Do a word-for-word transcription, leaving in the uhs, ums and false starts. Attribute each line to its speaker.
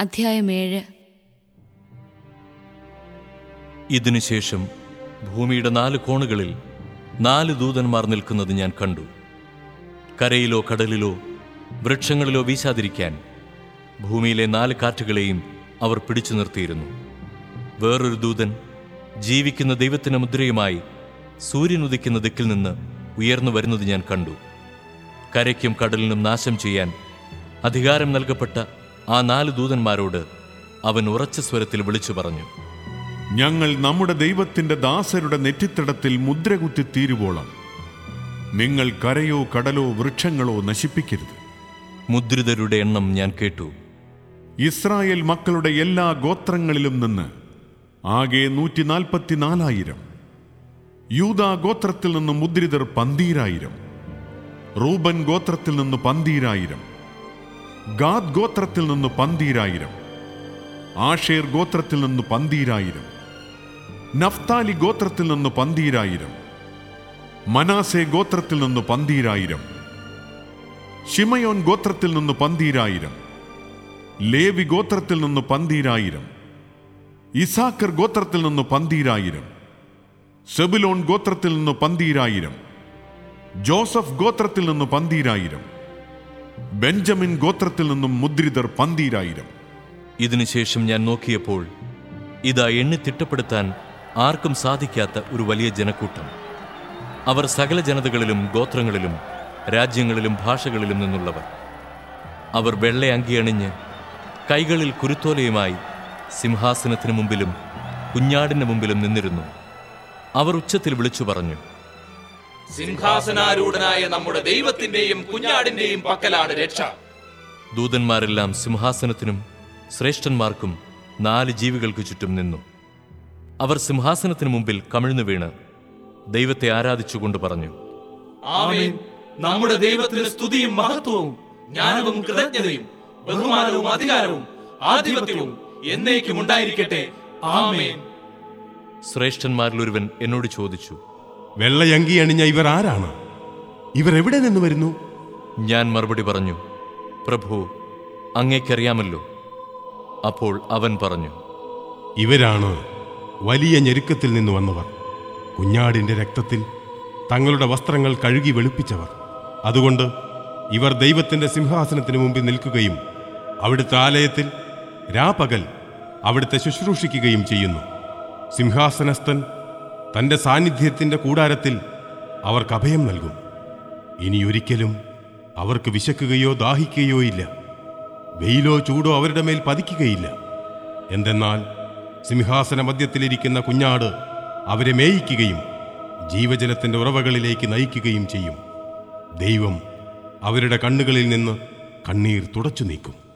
Speaker 1: അധ്യായം ഏഴ്.
Speaker 2: ഇതിനുശേഷം ഭൂമിയുടെ നാല് കോണുകളിൽ നാല് ദൂതന്മാർ നിൽക്കുന്നത് ഞാൻ കണ്ടു. കരയിലോ കടലിലോ വൃക്ഷങ്ങളിലോ വീശാതിരിക്കാൻ ഭൂമിയിലെ നാല് കാറ്റുകളെയും അവർ പിടിച്ചു നിർത്തിയിരുന്നു. വേറൊരു ദൂതൻ ജീവിക്കുന്ന ദൈവത്തിന്റെ മുദ്രയുമായി സൂര്യൻ ഉദിക്കുന്ന ദിക്കിൽ നിന്ന് ഉയർന്നു വരുന്നത് ഞാൻ കണ്ടു. കരയ്ക്കും കടലിനും നാശം ചെയ്യാൻ അധികാരം നൽകപ്പെട്ട ആ നാല് ദൂതന്മാരോട് അവൻ ഉറച്ച സ്വരത്തിൽ വിളിച്ചു പറഞ്ഞു:
Speaker 3: ഞങ്ങൾ നമ്മുടെ ദൈവത്തിന്റെ ദാസരുടെ നെറ്റിത്തടത്തിൽ മുദ്രകുത്തി തീരുവോളം നിങ്ങൾ കരയോ കടലോ വൃക്ഷങ്ങളോ നശിപ്പിക്കരുത്.
Speaker 2: മുദ്രിതരുടെ എണ്ണം ഞാൻ കേട്ടു.
Speaker 3: ഇസ്രായേൽ മക്കളുടെ എല്ലാ ഗോത്രങ്ങളിലും നിന്ന് ആകെ നൂറ്റി നാൽപ്പത്തിനാലായിരം. യൂദാ ഗോത്രത്തിൽ നിന്ന് മുദ്രിതർ പന്തീരായിരം. റൂബൻ ഗോത്രത്തിൽ നിന്ന് പന്തീരായിരം. ഗാദ് ഗോത്രത്തിൽ നിന്ന് പന്തീരായിരം. ആഷേർ ഗോത്രത്തിൽ നിന്ന് പന്തീരായിരം. നഫ്താലി ഗോത്രത്തിൽ നിന്ന് പന്തീരായിരം. മനാസെ ഗോത്രത്തിൽ നിന്ന് പന്തീരായിരം. ശിമയോൻ ഗോത്രത്തിൽ നിന്ന് പന്തീരായിരം. ലേവി ഗോത്രത്തിൽ നിന്ന് പന്തീരായിരം. ഇസാക്കർ ഗോത്രത്തിൽ നിന്ന് പന്തീരായിരം. സെബുലോൺ ഗോത്രത്തിൽ നിന്ന് പന്തീരായിരം. ജോസഫ് ഗോത്രത്തിൽ നിന്ന് പന്തീരായിരം. ബെഞ്ചമിൻ ഗോത്രത്തിൽ നിന്നും മുദ്രിതർ പന്തീരായിരം.
Speaker 2: ഇതിനുശേഷം ഞാൻ നോക്കിയപ്പോൾ ഇതാ എണ്ണി തിട്ടപ്പെടുത്താൻ ആർക്കും സാധിക്കാത്ത ഒരു വലിയ ജനക്കൂട്ടം. അവർ സകല ജനതകളിലും ഗോത്രങ്ങളിലും രാജ്യങ്ങളിലും ഭാഷകളിലും നിന്നുള്ളവർ. അവർ വെള്ള അങ്കിയണിഞ്ഞ് കൈകളിൽ കുരുത്തോലയുമായി സിംഹാസനത്തിന് മുമ്പിലും കുഞ്ഞാടിന്റെ മുമ്പിലും നിന്നിരുന്നു. അവർ ഉച്ചത്തിൽ വിളിച്ചു പറഞ്ഞു:
Speaker 4: സിംഹാസനാരൂഢനായ നമ്മുടെ ദൈവത്തിന്റെയും കുഞ്ഞാടിന്റെയും പക്കലാണ് രക്ഷ.
Speaker 2: ദൂതന്മാരെല്ലാം സിംഹാസനത്തിനും ശ്രേഷ്ഠന്മാർക്കും നാല് ജീവികൾക്ക് ചുറ്റും നിന്നു. അവർ സിംഹാസനത്തിന് മുമ്പിൽ കമിഴ്ന്നു വീണ് ദൈവത്തെ ആരാധിച്ചുകൊണ്ട് പറഞ്ഞു:
Speaker 4: ആമേൻ. നമ്മുടെ ദൈവത്തിന് സ്തുതിയും മഹത്വവും ജ്ഞാനവും കൃതജ്ഞതയും ബഹുമാനവും അധികാരവും ആധിപത്യവും എന്നേക്കും ഉണ്ടായിരിക്കട്ടെ. ആമേൻ.
Speaker 2: ശ്രേഷ്ഠന്മാരിലൊരുവൻ എന്നോട് ചോദിച്ചു:
Speaker 5: വെള്ളയങ്കി അണിഞ്ഞ ഇവർ ആരാണ്? ഇവർ എവിടെ നിന്ന് വരുന്നു?
Speaker 2: ഞാൻ മറുപടി പറഞ്ഞു: പ്രഭു, അങ്ങേക്കറിയാമല്ലോ. അപ്പോൾ അവൻ പറഞ്ഞു:
Speaker 5: ഇവരാണ് വലിയ ഞെരുക്കത്തിൽ നിന്ന് വന്നവർ, കുഞ്ഞാടിന്റെ രക്തത്തിൽ തങ്ങളുടെ വസ്ത്രങ്ങൾ കഴുകി വെളുപ്പിച്ചവർ. അതുകൊണ്ട് ഇവർ ദൈവത്തിന്റെ സിംഹാസനത്തിന് മുമ്പിൽ നിൽക്കുകയും അവിടുത്തെ ആലയത്തിൽ രാപകൽ അവിടുത്തെ ശുശ്രൂഷിക്കുകയും ചെയ്യുന്നു. സിംഹാസനസ്ഥൻ തന്റെ സാന്നിധ്യത്തിന്റെ കൂടാരത്തിൽ അവർക്ക് അഭയം നൽകും. ഇനിയൊരിക്കലും അവർക്ക് വിശക്കുകയോ ദാഹിക്കുകയോ ഇല്ല. വെയിലോ ചൂടോ അവരുടെ മേൽ പതിക്കുകയില്ല. എന്തെന്നാൽ സിംഹാസന മധ്യത്തിലിരിക്കുന്ന കുഞ്ഞാട് അവരെ മേയിക്കുകയും ജീവജലത്തിന്റെ ഉറവകളിലേക്ക് നയിക്കുകയും ചെയ്യും. ദൈവം അവരുടെ കണ്ണുകളിൽ നിന്ന് കണ്ണീർ തുടച്ചു നീക്കും.